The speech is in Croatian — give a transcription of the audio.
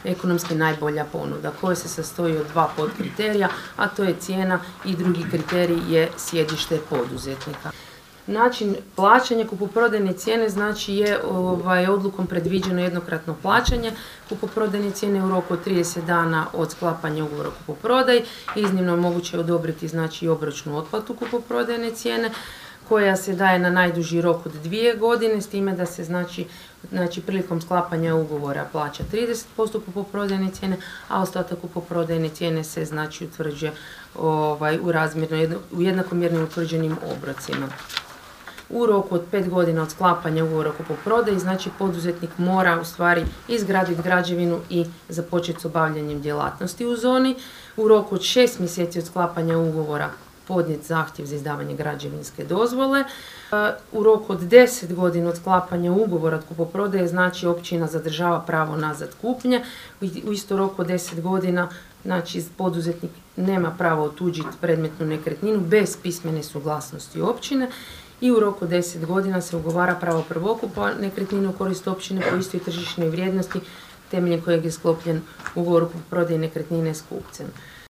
ekonomski najbolja ponuda koja se sastoji od dva podkriterija, a to je cijena i drugi kriterij je sjedište poduzetnika. Način plaćanja kupoprodajne cijene znači je odlukom predviđeno jednokratno plaćanje kupoprodajne cijene u roku od 30 dana od sklapanja ugovora o kupoprodaji. Iznimno je moguće odobriti znači obročnu otplatu kupoprodajne cijene koja se daje na najduži rok od 2 godine, s time da se znači prilikom sklapanja ugovora plaća 30% kupoprodajne cijene, a ostatak kupoprodajne cijene se znači utvrđuje u jednakomjernim utvrđenim obrocima. U roku od 5 godina od sklapanja ugovora o kupoprodaji, znači poduzetnik mora u stvari izgraditi građevinu i započeti s obavljanjem djelatnosti u zoni. U roku od 6 mjeseci od sklapanja ugovora podnijeti zahtjev za izdavanje građevinske dozvole. U roku od 10 godina od sklapanja ugovora od kupoprodaje, znači općina zadržava pravo nazad kupnje. U isto roku od 10 godina znači poduzetnik nema pravo otuđiti predmetnu nekretninu bez pismene suglasnosti općine. I u roku 10 godina se ugovara pravo prvokupa nekretnine u korist općine po istoj tržišnoj vrijednosti temeljem kojeg je sklopljen ugovor o kupoprodaji nekretnine s kupcem.